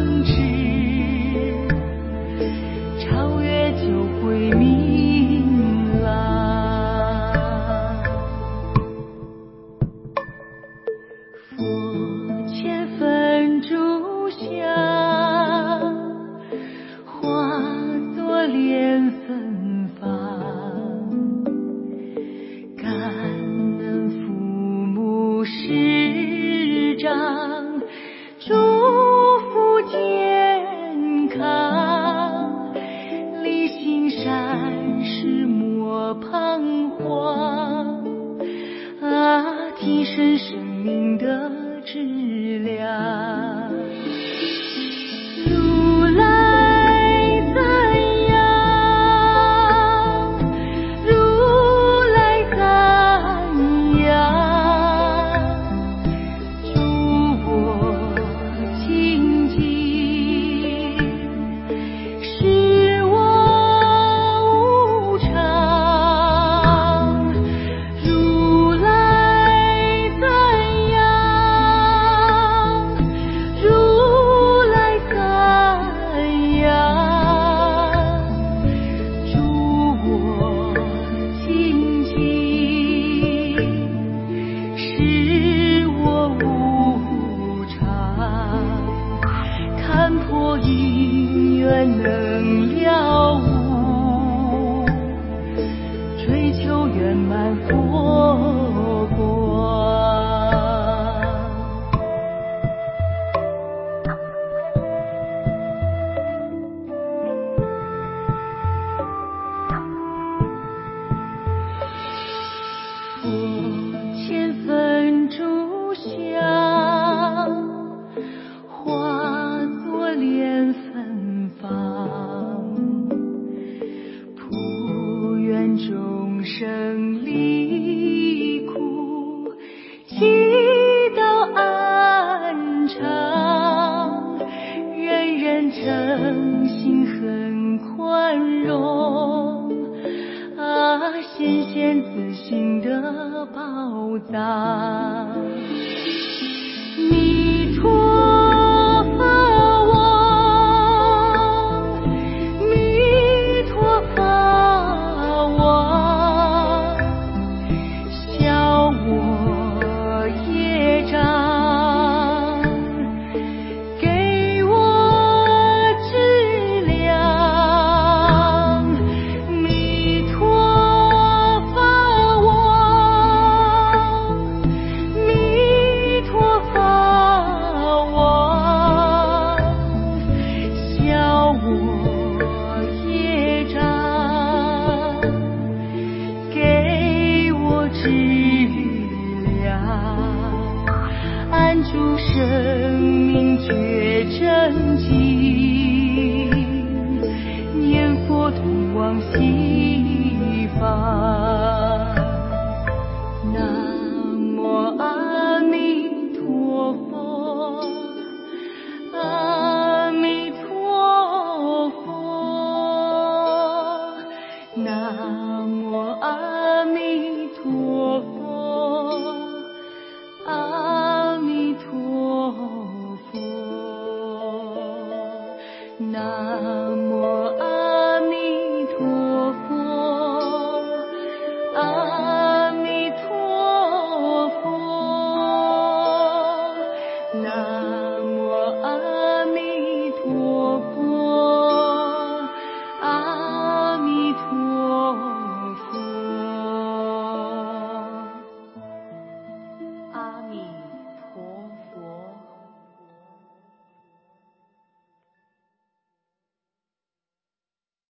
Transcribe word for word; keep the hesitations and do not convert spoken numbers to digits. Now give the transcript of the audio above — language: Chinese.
城池，超越就会明朗。佛前焚烛香，化作莲芬芳，感恩父母师长，祝福健康，立心善事莫彷徨，啊，提升生命的质量。如来赞扬，如来赞扬，助我清净，使我无常。如来赞扬，如来赞扬，助我清净，使我无常。看破因缘能了悟，追求圆满佛光。佛前焚烛香，化作莲芬芳，普愿众生离苦，祈祷安常，人人诚心很宽容，啊，显现自性的宝藏。弥陀佛王，弥陀佛王，消我业障，给我质量。弥陀佛王，弥陀佛王，消我业障，给我质量，安住生命觉真经，念佛通往西方。南无阿弥陀佛，阿弥陀佛，南无阿弥陀佛，阿弥陀佛，南无